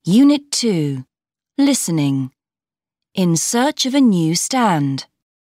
Unit 2. Listening. In search of a new stand.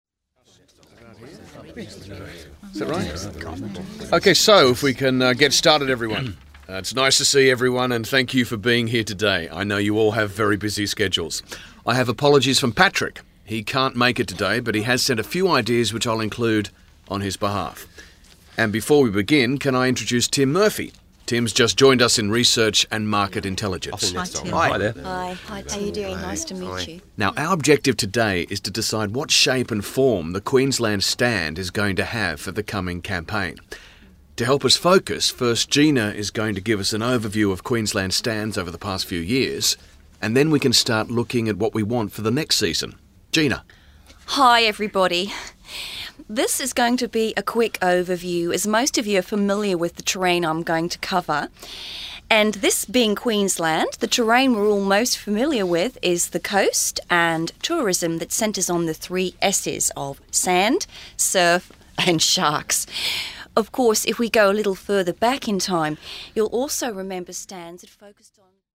Is that right? Okay, so if we can get started, everyone. It's nice to see everyone and thank you for being here today. I know you all have very busy schedules. I have apologies from Patrick. He can't make it today, but he has sent a few ideas which I'll include on his behalf. And before we begin, can I introduce Tim Murphy? Tim's just joined us in Research and Market Intelligence. Hi, Tim. Hi there. Hi. How are you doing? Nice to meet you. Now, our objective today is to decide what shape and form the Queensland stand is going to have for the coming campaign. To help us focus, first Gina is going to give us an overview of Queensland stands over the past few years, and then we can start looking at what we want for the next season. Gina. Hi, everybody. This is going to be a quick overview, as most of you are familiar with the terrain I'm going to cover. And this being Queensland, the terrain we're all most familiar with is the coast and tourism that centres on the 3 S's of sand, surf and sharks. Of course, if we go a little further back in time, you'll also remember stands that focused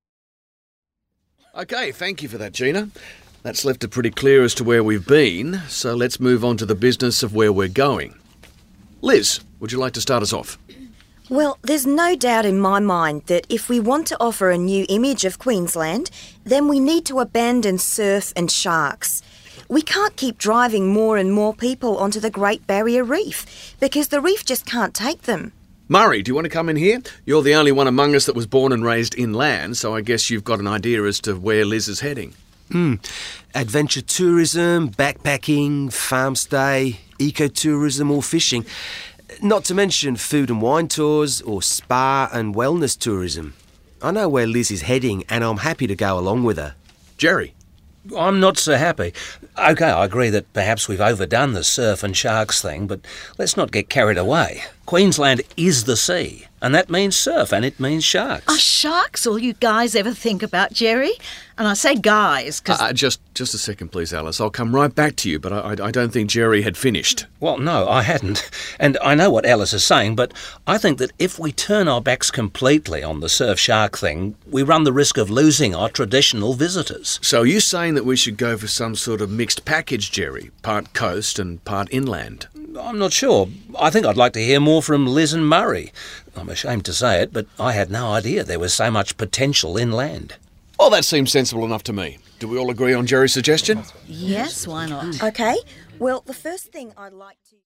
on... Okay, thank you for that, Gina. That's left it pretty clear as to where we've been, so let's move on to the business of where we're going. Liz, would you like to start us off? Well, there's no doubt in my mind that if we want to offer a new image of Queensland, then we need to abandon surf and sharks. We can't keep driving more and more people onto the Great Barrier Reef because the reef just can't take them. Murray, do you want to come in here? You're the only one among us that was born and raised inland, so I guess you've got an idea as to where Liz is heading. Adventure tourism, backpacking, farm stay, ecotourism or fishing. Not to mention food and wine tours or spa and wellness tourism. I know where Liz is heading and I'm happy to go along with her. Jerry. I'm not so happy. OK, I agree that perhaps we've overdone the surf and sharks thing, but let's not get carried away. Queensland is the sea, and that means surf and it means sharks. Are sharks all you guys ever think about, Jerry? And I say guys because... Just a second, please, Alice. I'll come right back to you, but I don't think Jerry had finished. Well, no, I hadn't. And I know what Alice is saying, but I think that if we turn our backs completely on the surf-shark thing, we run the risk of losing our traditional visitors. So are you saying that we should go for some sort of mixed package, Jerry? Part coast and part inland? I'm not sure. I think I'd like to hear more from Liz and Murray. I'm ashamed to say it, but I had no idea there was so much potential inland. Well, that seems sensible enough to me. Do we all agree on Jerry's suggestion? Yes, why not? OK, well, the first thing I'd like to...